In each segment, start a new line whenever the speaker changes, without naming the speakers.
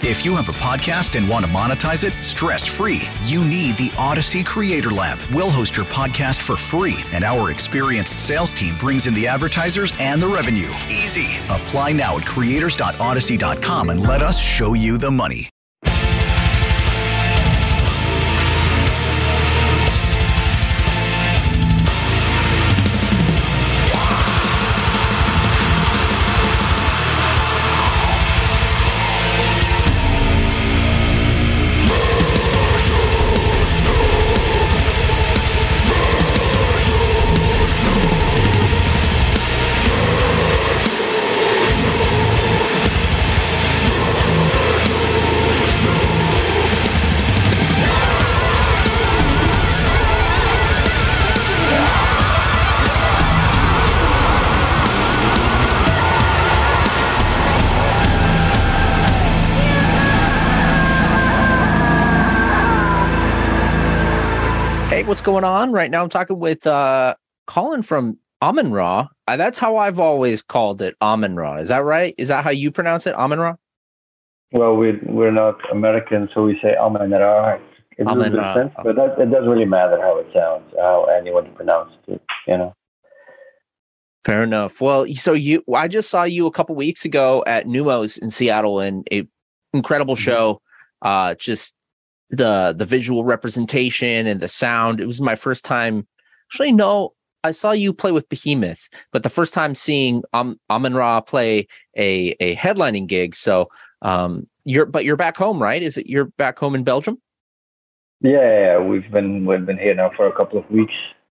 If you have a podcast and want to monetize it stress-free, you need the Odyssey Creator Lab. We'll host your podcast for free, and our experienced sales team brings in the advertisers and the revenue. Easy. Apply now at creators.odyssey.com and let us show you the money.
What's going on right now? I'm talking with Colin from Amun-Ra. That's how I've always called it, Amun-Ra. Is that right? Is that how you pronounce it, Amun-Ra?
Well, we're not American, so we say Amun-Ra. It doesn't make sense, but it doesn't really matter how it sounds, how anyone pronounces it, you know.
Fair enough. Well, so I just saw you a couple weeks ago at Numos in Seattle, and a incredible show. Just the visual representation and the sound. It was my first time. Actually, no, I saw you play with Behemoth, but the first time seeing Amun-Ra play a headlining gig. So you're back home, right? Is it you're back home in Belgium?
Yeah, we've been here now for a couple of weeks.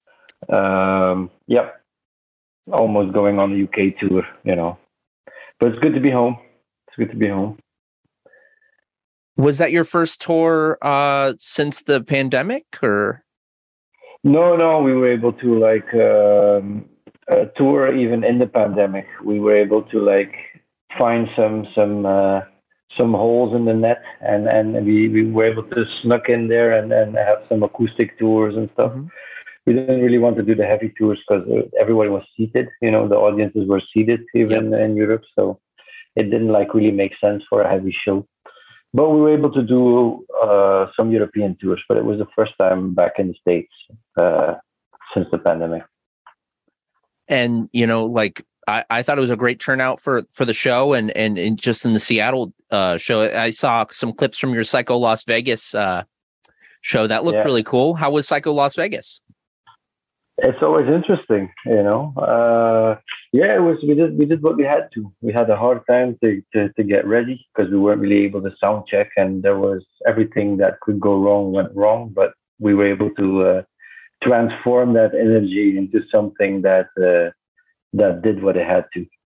Yep, almost going on the UK tour, you know. But it's good to be home. It's good to be home.
Was that your first tour since the pandemic, or?
No, we were able to tour even in the pandemic. We were able to find some holes in the net, and we were able to snuck in there and have some acoustic tours and stuff. Mm-hmm. We didn't really want to do the heavy tours because everybody was seated. You know, the audiences were seated even in Europe, so it didn't really make sense for a heavy show. But we were able to do some European tours, but it was the first time back in the States since the pandemic.
And, you know, I thought it was a great turnout for the show and just in the Seattle show. I saw some clips from your Psycho Las Vegas show that looked really cool. How was Psycho Las Vegas?
It's always interesting, you know. It was. We did what we had to. We had a hard time to get ready because we weren't really able to sound check, and there was everything that could go wrong went wrong. But we were able to transform that energy into something that did what it had to.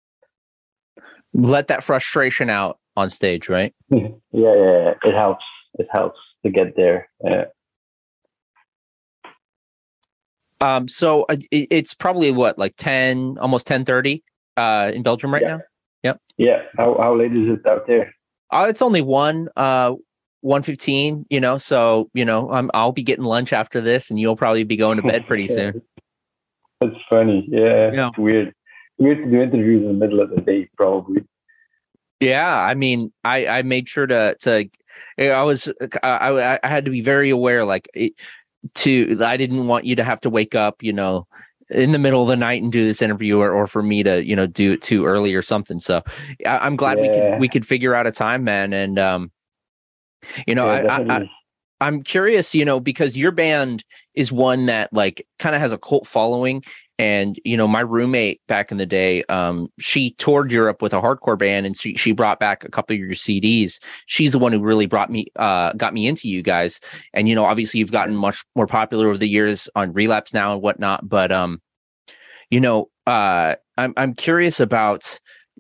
Let that frustration out on stage, right?
Yeah. It helps. It helps to get there.
So it's probably almost 10:30 in Belgium right now. Yep.
Yeah. How late is it out there?
It's only 1:15, you know, so, you know, I'll be getting lunch after this and you'll probably be going to bed pretty soon.
That's funny. Yeah. It's weird to do interviews in the middle of the day, probably.
Yeah. I mean, I made sure I had to be very aware, I didn't want you to have to wake up, you know, in the middle of the night and do this interview or for me to, you know, do it too early or something. So I'm glad we could figure out a time, man. And, you know, I'm curious, you know, because your band is one that kind of has a cult following. And, you know, my roommate back in the day, she toured Europe with a hardcore band and she brought back a couple of your CDs. She's the one who really got me into you guys. And, you know, obviously you've gotten much more popular over the years on Relapse now and whatnot. But, you know, I'm curious about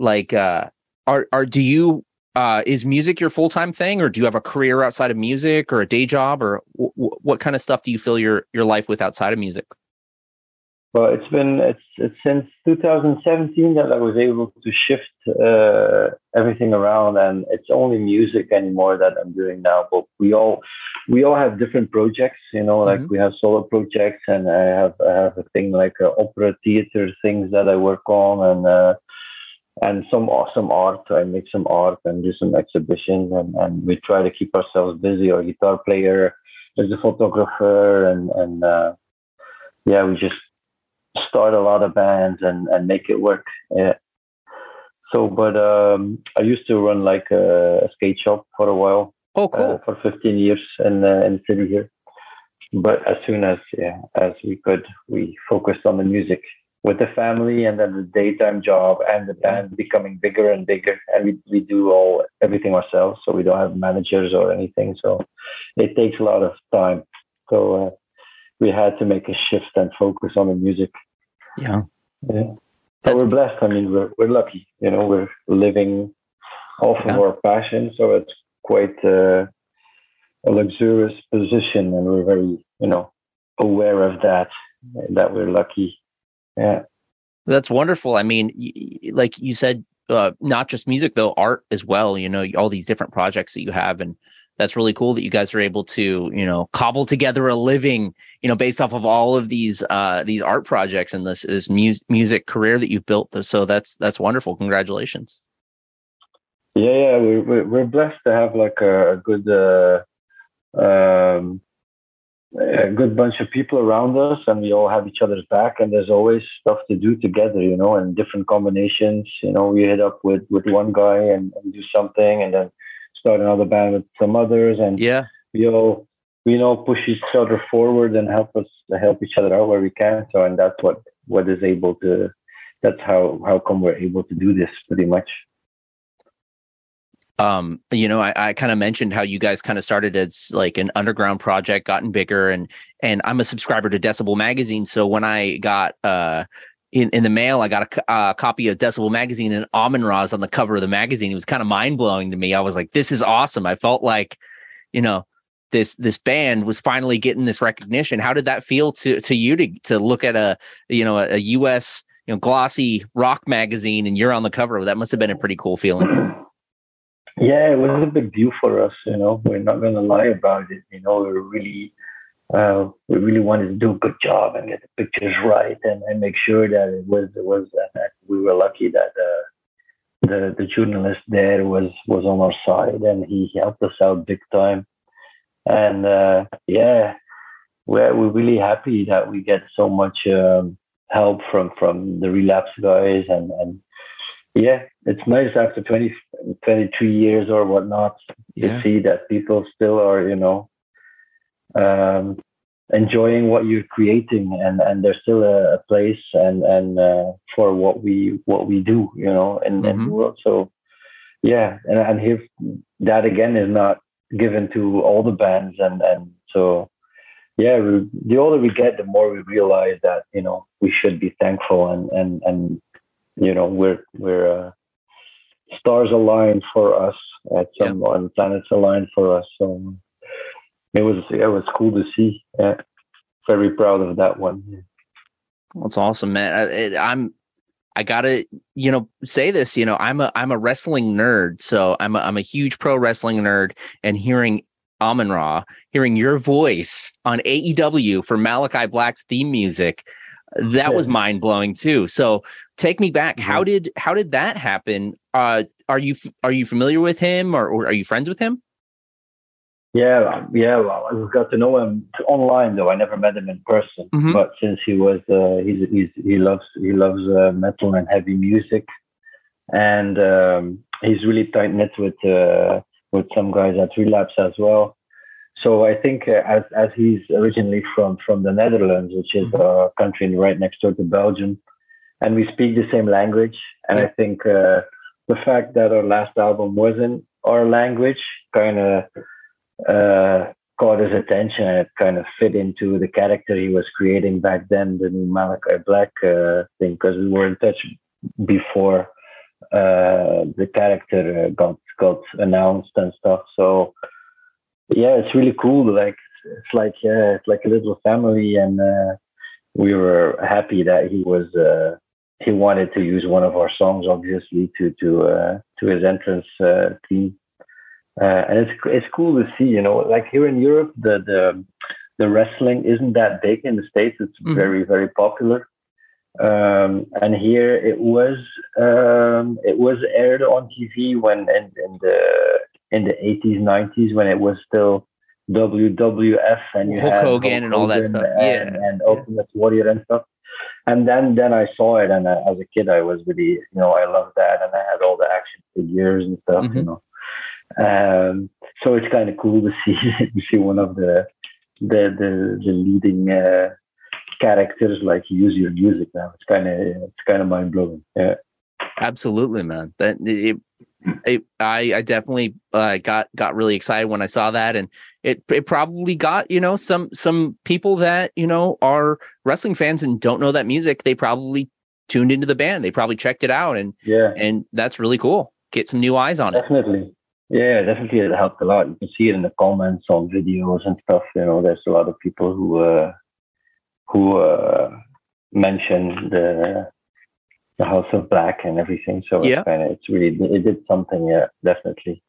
is music your full-time thing, or do you have a career outside of music or a day job, or what kind of stuff do you fill your life with outside of music?
Well, it's since 2017 that I was able to shift everything around, and it's only music anymore that I'm doing now. But we all have different projects, you know, we have solo projects, and I have a thing like opera theater things that I work on, and some awesome art. I make some art and do some exhibitions, and we try to keep ourselves busy. Our guitar player is a photographer, and yeah, we just start a lot of bands and make it work. Yeah. So, but I used to run like a skate shop for a while.
Oh, cool.
For 15 years in the city here. But as soon as we could, we focused on the music with the family, and then the daytime job and the band becoming bigger and bigger. And we do everything ourselves, so we don't have managers or anything. So it takes a lot of time. So we had to make a shift and focus on the music.
Yeah.
Yeah. So we're blessed. I mean, we're lucky. We're living off of our passion, so it's quite a luxurious position, and we're very, aware of that we're lucky. Yeah.
That's wonderful. I mean, like you said, not just music though, art as well. All these different projects that you have, and that's really cool that you guys are able to, cobble together a living, based off of all of these art projects and this music career that you've built. So that's wonderful. Congratulations.
Yeah, we're blessed to have like a good bunch of people around us, and we all have each other's back. And there's always stuff to do together, and different combinations. We hit up with one guy and do something, and then start another band with some others, and we all push each other forward and help each other out where we can. So, and that's what is able to. That's how come we're able to do this pretty much.
I kind of mentioned how you guys kind of started as like an underground project, gotten bigger, and I'm a subscriber to Decibel Magazine. So when I got in the mail, I got a copy of Decibel Magazine, and Amun-Ra is on the cover of the magazine. It was kind of mind blowing to me. I was like, this is awesome. I felt like, this band was finally getting this recognition. How did that feel to you to look at a US glossy rock magazine and you're on the cover? That must have been a pretty cool feeling.
Yeah, it was a big deal for us. We're not going to lie about it. We really wanted to do a good job and get the pictures right, and make sure that it was that we were lucky that the journalist there was on our side, and he helped us out big time. And we're really happy that we get so much help from the Relapse guys, and yeah, it's nice after 23 years or whatnot to see that people still are, enjoying what you're creating, and there's still a place and for what we do, in the world. So yeah, and here that again is not given to all the bands, and so yeah, the older we get, the more we realize that we should be thankful, and we're stars aligned for us at some and planets aligned for us. So it was cool to see. Yeah. Very proud of that one.
That's awesome, man. I gotta say this. I'm a wrestling nerd, so I'm a huge pro wrestling nerd, and hearing Amun-Ra, hearing your voice on AEW for Malachi Black's theme music, that was mind blowing too. So take me back. How did that happen? Are you familiar with him, or are you friends with him?
Yeah. Well, I got to know him online, though I never met him in person. Mm-hmm. But since he was, he loves metal and heavy music, and he's really tight knit with some guys at Relapse as well. So I think as he's originally from the Netherlands, which is a country right next door to Belgium, and we speak the same language, and I think the fact that our last album wasn't our language kind of caught his attention, and it kind of fit into the character he was creating back then, the new Malachi Black thing, because we were in touch before the character got announced and stuff. So yeah, it's really cool. Like it's like a little family, and we were happy that he wanted to use one of our songs, obviously, to his entrance theme. And it's cool to see, like here in Europe, the wrestling isn't that big. In the States, it's very, very popular. And here it was aired on TV when in the 80s, 90s, when it was still WWF, and you
Hulk
had
Hogan
Hulk
and all that
Hogan
stuff.
and Ultimate Warrior and stuff. And then I saw it, and as a kid, I was really, I loved that, and I had all the action figures and stuff, So it's kind of cool to see one of the leading characters like use your music now. It's kind of mind blowing. Yeah,
absolutely, man. I definitely got really excited when I saw that, and it probably got some people that are wrestling fans and don't know that music. They probably tuned into the band. They probably checked it out, and that's really cool. Get some new eyes on it.
Definitely. Yeah, definitely it helped a lot. You can see it in the comments on videos and stuff. There's a lot of people who mention the House of Black and everything. So it did something. Yeah, definitely.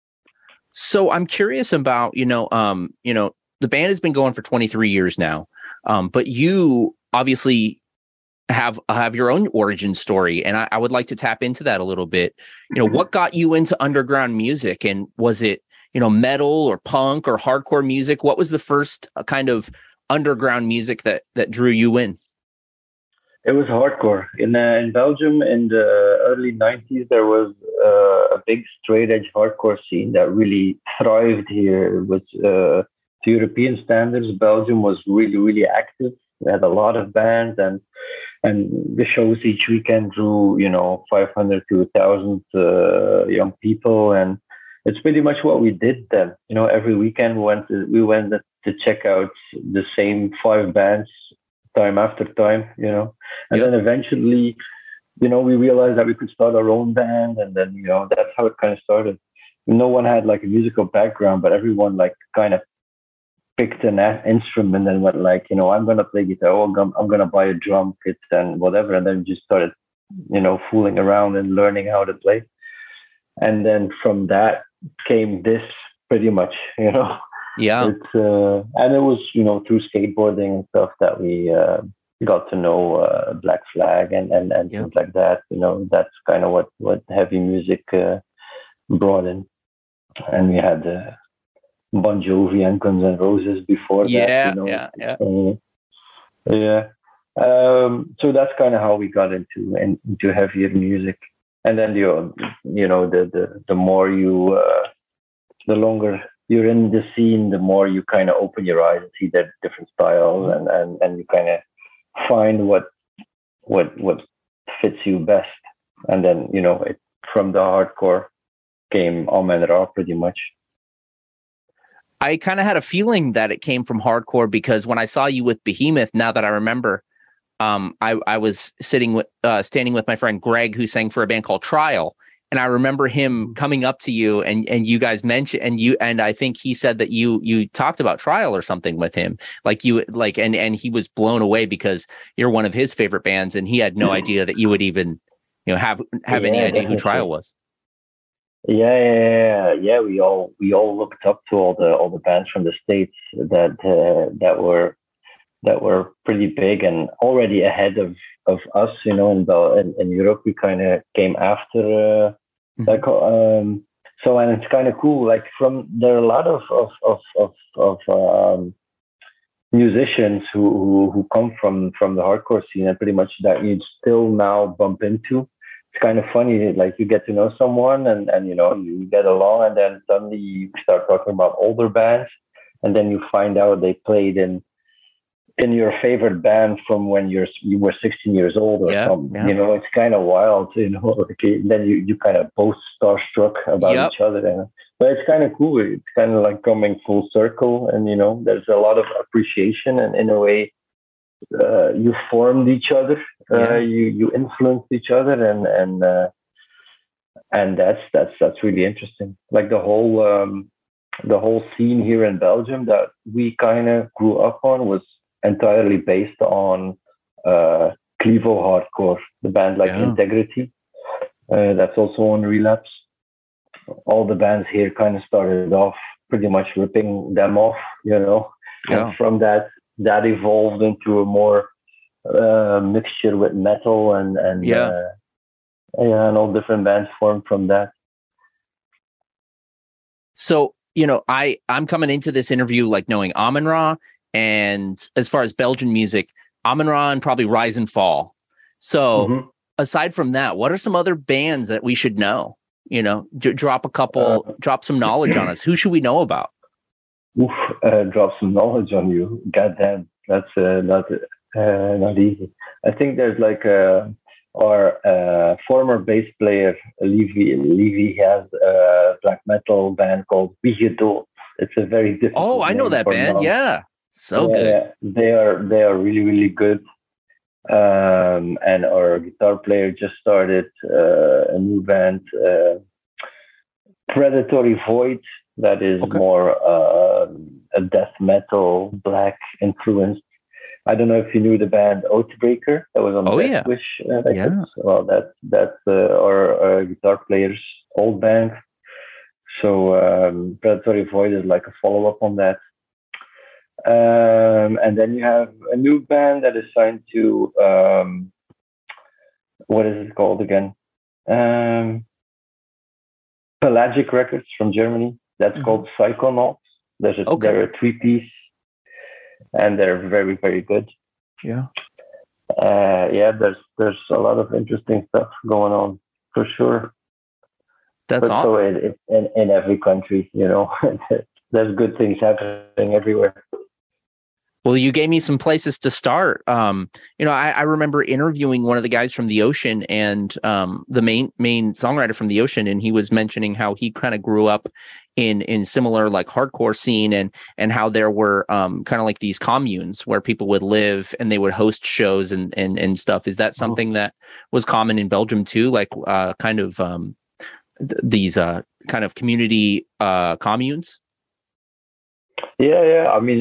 So I'm curious about the band has been going for 23 years now, but you obviously have your own origin story, and I would like to tap into that a little bit. What got you into underground music, and was it metal or punk or hardcore music? What was the first kind of underground music that drew you in?
It was hardcore. In Belgium in the early 90s, there was a big straight edge hardcore scene that really thrived here. It was to European standards, Belgium was really, really active. We had a lot of bands, and the shows each weekend drew 500 to 1,000 young people, and it's pretty much what we did then. Every weekend we went to check out the same 5 bands time after time, and then eventually, we realized that we could start our own band, and then that's how it kind of started. No one had like a musical background, but everyone like kind of picked an instrument and went like, I'm gonna play guitar, I'm gonna buy a drum kit and whatever, and then just started, fooling around and learning how to play, and then from that came this pretty much,
Yeah.
It's and it was through skateboarding and stuff that we got to know Black Flag and things like that. That's kind of what heavy music brought in, and we had Bon Jovi and Guns N' Roses before that. Yeah. So that's kind of how we got into heavier music, and then the more you the longer you're in the scene, the more you kind of open your eyes and see the different styles, and you kind of find what fits you best. And then from the hardcore came Amen Ra pretty much.
I kind of had a feeling that it came from hardcore, because when I saw you with Behemoth, now that I remember, I was standing with my friend Greg, who sang for a band called Trial. And I remember him coming up to you, and you guys mentioned, and I think he said that you talked about Trial or something with him, and he was blown away because you're one of his favorite bands, and he had no idea that you would even have any idea who Trial was.
Yeah. We all looked up to all the bands from the States that were pretty big and already ahead of us, in Europe. We kind of came after, so, and it's kind of cool. Like there are a lot of musicians who come from the hardcore scene, and pretty much that you still now bump into. It's kind of funny, like you get to know someone and you get along, and then suddenly you start talking about older bands, and then you find out they played in your favorite band from when you were 16 years old or something. It's kind of wild, then you kind of both starstruck about each other. But it's kind of cool. It's kind of like coming full circle, and there's a lot of appreciation, and in a way, you formed each other. You influenced each other, and that's really interesting. Like the whole scene here in Belgium that we kind of grew up on was entirely based on Clevo hardcore, the band like Integrity. That's also on Relapse. All the bands here kind of started off pretty much ripping them off, and from that evolved into a more mixture with metal and all different bands formed from that.
So, I'm coming into this interview like knowing Amun-Ra, and as far as Belgian music, Amun-Ra and probably Rise and Fall. So aside from that, what are some other bands that we should know? Drop some knowledge on us. Who should we know about?
Drop some knowledge on you. Goddamn, that's not easy. I think there's like our former bass player, Levy has a black metal band called Vigedot. It's a very difficult.
Oh, I know that band. Yeah. So good.
Yeah. They are really, really good. And our guitar player just started a new band, Predatory Void, that is more a death metal, black influenced. I don't know if you knew the band Oathbreaker that was on Deathwish. Well, that's our guitar player's old band. So Predatory Void is like a follow-up on that. And then you have a new band that is signed to what is it called again? Pelagic Records from Germany. That's called Psychonauts. They're a 3-piece, and they're very, very good.
Yeah.
There's a lot of interesting stuff going on for sure.
That's awesome.
So in every country, there's good things happening everywhere.
Well, you gave me some places to start. I remember interviewing one of the guys from The Ocean and the main songwriter from The Ocean, and he was mentioning how he kind of grew up in similar like hardcore scene and how there were kind of like these communes where people would live and they would host shows and stuff. Is that something that was common in Belgium too? Like these kind of community communes?
Yeah. I mean,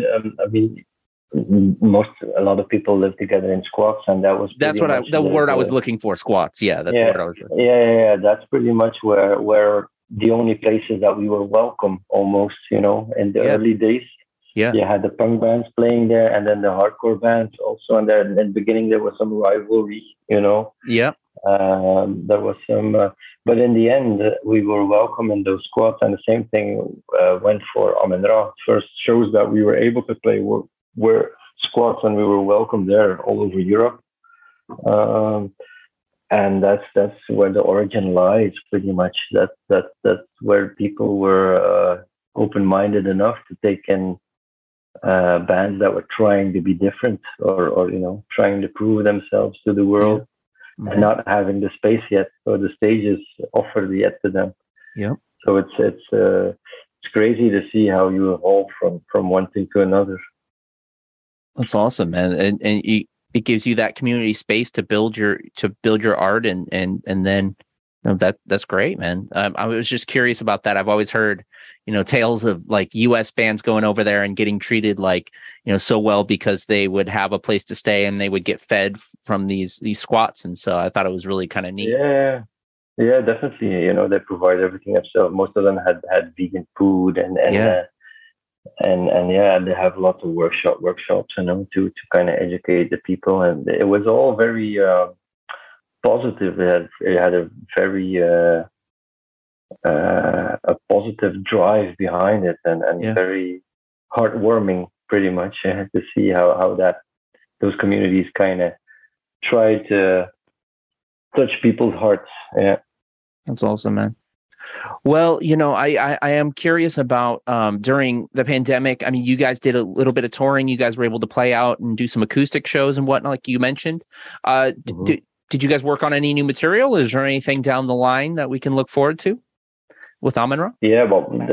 a lot of people live together in squats, and that was
the word I was looking for. Squats. Yeah, that's what I was.
Yeah. That's pretty much where the only places that we were welcome, almost. In the early days. Yeah. You had the punk bands playing there, and then the hardcore bands also. And then in the beginning there was some rivalry.
Yeah.
There was some, but in the end we were welcome in those squats, and the same thing went for Amun-Ra. First shows that we were able to play were squats, and we were welcome there all over Europe. And that's where the origin lies, pretty much. That's where people were open-minded enough to take in bands that were trying to be different, or trying to prove themselves to the world, and not having the space yet, or the stages offered yet to them.
Yeah.
So it's crazy to see how you evolve from one thing to another.
That's awesome, man, and it gives you that community space to build your art, and then that's great, man. I was just curious about that. I've always heard tales of like U.S. bands going over there and getting treated like so well because they would have a place to stay and they would get fed from these squats, and so I thought it was really kind of neat.
Yeah, definitely. They provide everything themselves. Most of them had vegan food and they have lots of workshops, to kind of educate the people, and it was all very positive. It had a very a positive drive behind it, and very heartwarming, pretty much, to see how those communities kind of try to touch people's hearts. Yeah,
that's awesome, man. Well, I am curious about during the pandemic. I mean, you guys did a little bit of touring. You guys were able to play out and do some acoustic shows and whatnot, like you mentioned. Did you guys work on any new material? Is there anything down the line that we can look forward to with Amun-Ra?
Yeah,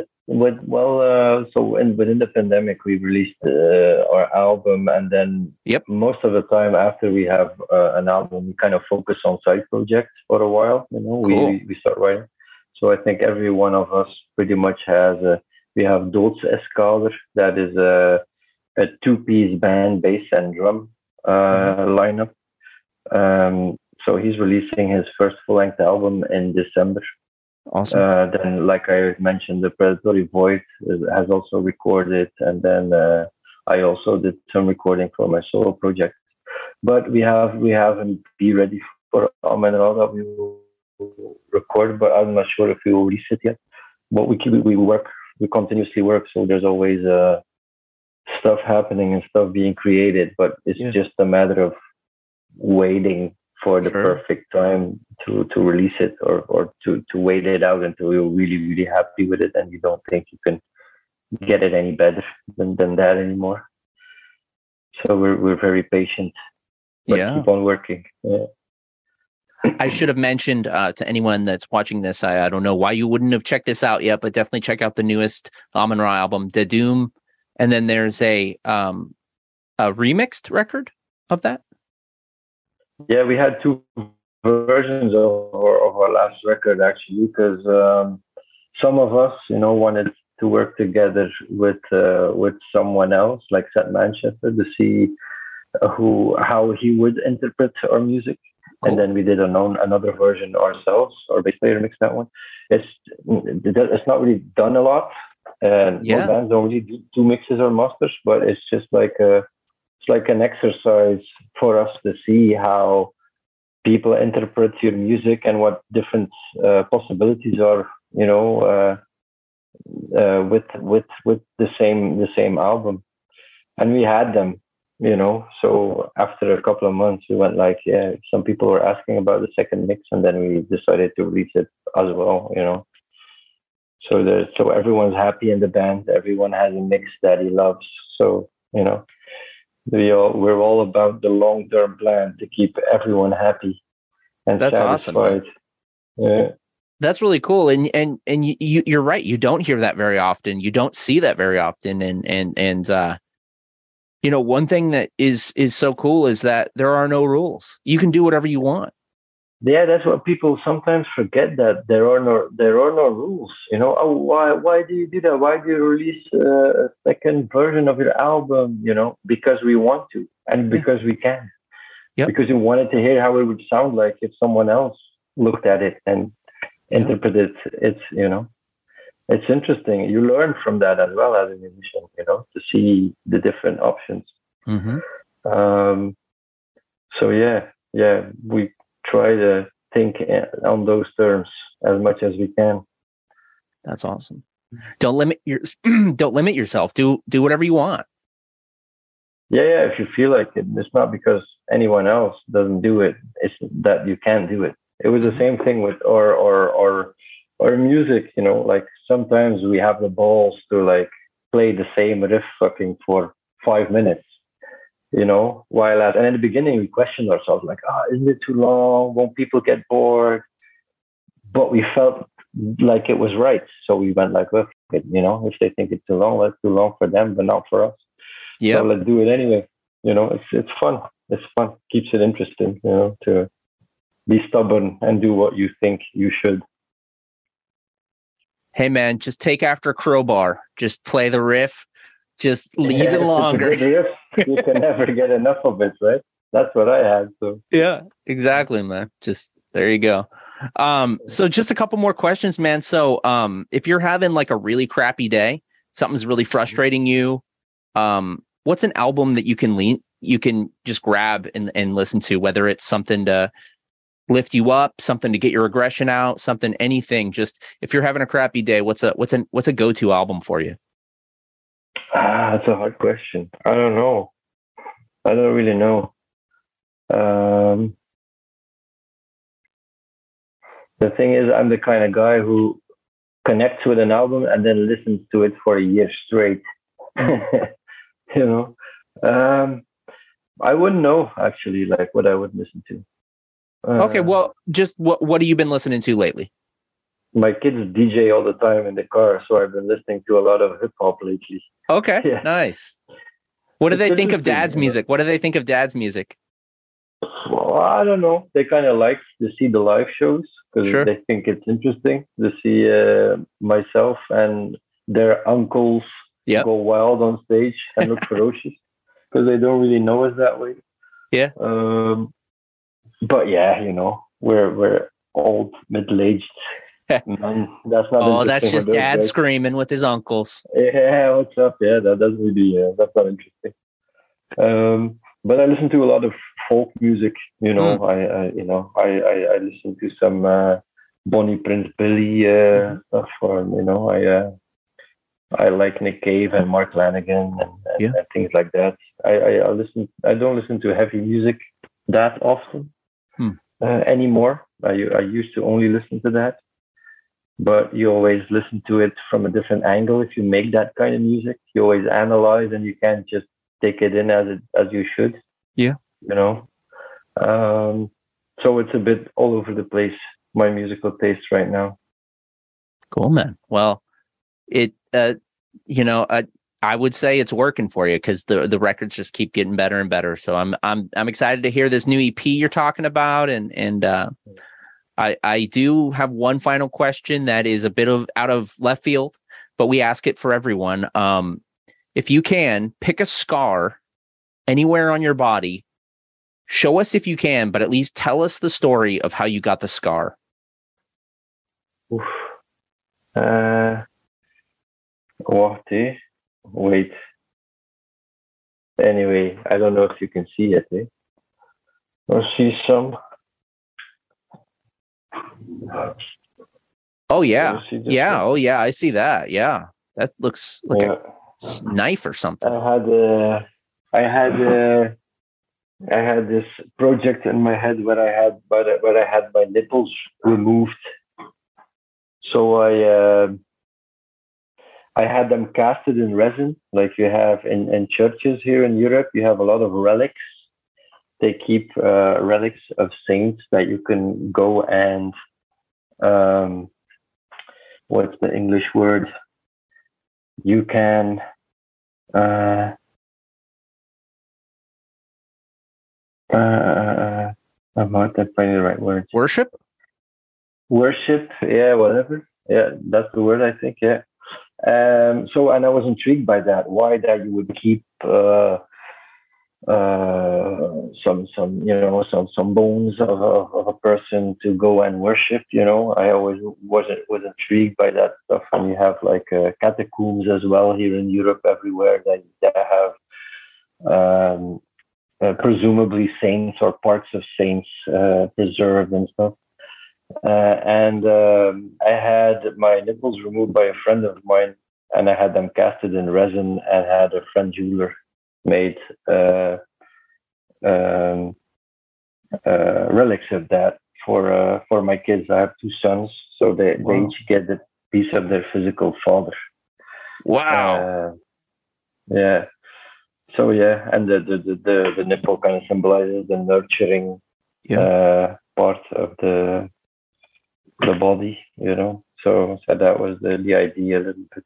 so within the pandemic, we released our album, and then most of the time after we have an album, we kind of focus on side projects for a while.
Cool.
We start writing. So I think every one of us pretty much has we have Doodseskader, that is a 2-piece band, bass and drum lineup. So he's releasing his first full-length album in December.
Awesome.
Then, like I mentioned, the Predatory Void has also recorded, and then I also did some recording for my solo project. But we haven't be ready for Amen Ra that we will record, but I'm not sure if we will release it yet. But we continuously work, so there's always stuff happening and stuff being created, but it's just a matter of waiting for the perfect time to release it, or to wait it out until you're really, really happy with it and you don't think you can get it any better than that anymore. So we're very patient, but keep on working. Yeah.
I should have mentioned to anyone that's watching this, I don't know why you wouldn't have checked this out yet, but definitely check out the newest Amen Ra album, Da Doom. And then there's a remixed record of that.
Yeah, we had two versions of our last record, actually, because some of us, wanted to work together with someone else, like Seth Manchester, to see how he would interpret our music. Cool. And then we did another version ourselves. Our bass player mixed that one. It's not really done a lot, and most bands don't really do two mixes or masters. But it's just like an exercise for us to see how people interpret your music and what different possibilities are. With the same album, and we had them. So after a couple of months, we went like, some people were asking about the second mix, and then we decided to release it as well, So everyone's happy in the band. Everyone has a mix that he loves. So, we're all about the long-term plan to keep everyone happy and
that's
satisfied.
Awesome. Yeah. That's really cool. And you're right. You don't hear that very often. You don't see that very often. And one thing that is so cool is that there are no rules. You can do whatever you want.
Yeah, that's what people sometimes forget, that there are no rules. Why do you do that? Why do you release a second version of your album? Because we want to, and because we can. Yep. Because we wanted to hear how it would sound like if someone else looked at it and interpreted it. It's interesting. You learn from that as well as a musician, to see the different options.
Mm-hmm.
We try to think on those terms as much as we can.
That's awesome. Don't limit yourself. Do whatever you want.
Yeah. If you feel like it, it's not because anyone else doesn't do it. It's that you can't do it. It was the same thing with our music, like sometimes we have the balls to like play the same riff fucking for 5 minutes, and in the beginning we questioned ourselves like, isn't it too long? Won't people get bored? But we felt like it was right. So we went like, well, if they think it's too long, that's too long for them, but not for us. Yeah. So let's do it anyway. It's fun. It's fun. Keeps it interesting, to be stubborn and do what you think you should.
Hey man, just take after Crowbar. Just play the riff. Just leave it longer.
You can never get enough of it, right? That's what I had. So
yeah, exactly, man. Just there you go. So just a couple more questions, man. So if you're having like a really crappy day, something's really frustrating you, what's an album that you can just grab and listen to, whether it's something to lift you up, something to get your aggression out, anything. Just if you're having a crappy day, what's a go-to album for you?
That's a hard question. I don't know. I don't really know. The thing is, I'm the kind of guy who connects with an album and then listens to it for a year straight. I wouldn't know actually, like what I would listen to.
Okay, well, just what have you been listening to lately?
My kids DJ all the time in the car, so I've been listening to a lot of hip hop lately.
Okay, yeah. Nice. What do they think of Dad's music? What do they think of Dad's music?
Well, I don't know. They kind of like to see the live shows because they think it's interesting to see myself and their uncles go wild on stage and look ferocious because they don't really know us that way.
Yeah.
But yeah, we're old, middle-aged men. That's not.
Oh, that's just Dad guys screaming with his uncles.
Yeah, what's up? Yeah, that doesn't really. That's not interesting. but I listen to a lot of folk music. You know, I listen to some Bonnie Prince Billy stuff. I like Nick Cave and Mark Lanigan and things like that. I don't listen to heavy music that often anymore. I used to only listen to that, but you always listen to it from a different angle. If you make that kind of music, you always analyze, and you can't just take it in as you should.
Yeah,
you know. So it's a bit all over the place, my musical taste right now.
Cool, man. Well, I would say it's working for you because the records just keep getting better and better. So I'm excited to hear this new EP you're talking about, and I do have one final question that is a bit of out of left field, but we ask it for everyone. If you can pick a scar anywhere on your body, show us if you can, but at least tell us the story of how you got the scar.
Wait. Anyway, I don't know if you can see it. Or see some.
Oh yeah, yeah. Oh yeah, I see that. Yeah, that looks like a knife or something.
I had this project in my head where I had my nipples removed. So I had them casted in resin, like you have in churches here in Europe. You have a lot of relics. They keep relics of saints that you can go and what's the English word? You can I'm not finding the right word.
Worship,
yeah, whatever. Yeah, that's the word, I think. Yeah. So, and I was intrigued by that. Why that you would keep some bones of a person to go and worship. You know, I always was intrigued by that stuff. And you have like catacombs as well here in Europe, everywhere that have presumably saints or parts of saints preserved and stuff. And I had my nipples removed by a friend of mine, and I had them casted in resin, and had a French jeweler made relics of that for my kids. I have two sons, so they each get the piece of their physical father.
Wow.
Yeah. So yeah, and the nipple kind of symbolizes the nurturing part of the body, you know. So that was the idea a little bit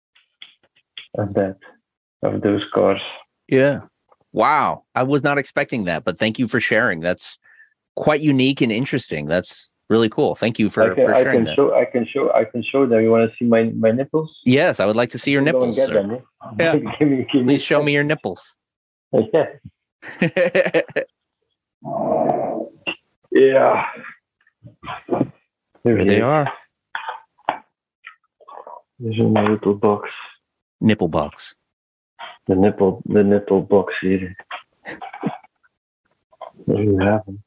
of those scars.
Yeah. Wow. I was not expecting that, but thank you for sharing. That's quite unique and interesting. That's really cool. Thank you for sharing that.
I can show them. You want to see my nipples?
Yes, I would like to see your nipples, sir.
Them,
yeah. Please show me your nipples.
Yeah. Yeah.
There they are.
There's my little box.
Nipple box.
The nipple box here. There you have them.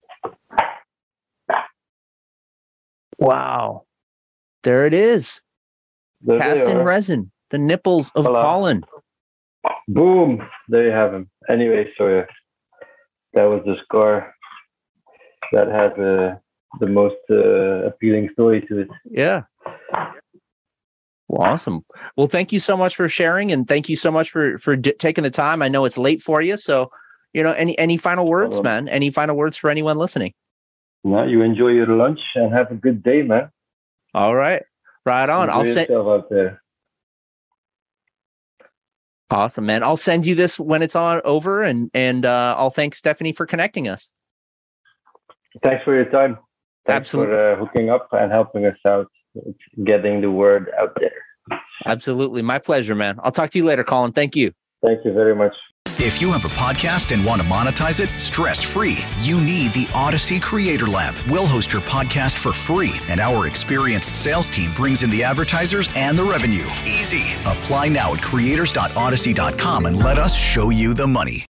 Wow. There it is.
There
cast in resin. The nipples of Colin.
Boom. There you have him. Anyway, so yeah, that was the scar that has the most appealing story to it.
Yeah. Well, awesome. Well, thank you so much for sharing, and thank you so much for taking the time. I know it's late for you, so any final words, man? Any final words for anyone listening?
No, you enjoy your lunch and have a good day, man.
All right, right on.
Enjoy yourself out there.
Awesome, man. I'll send you this when it's over, and I'll thank Stephanie for connecting us.
Thanks for your time. Thanks
Absolutely.
for hooking up and helping us out, getting the word out there.
Absolutely. My pleasure, man. I'll talk to you later, Colin. Thank you.
Thank you very much.
If you have a podcast and want to monetize it stress-free, you need the Odyssey Creator Lab. We'll host your podcast for free, and our experienced sales team brings in the advertisers and the revenue. Easy. Apply now at creators.odyssey.com and let us show you the money.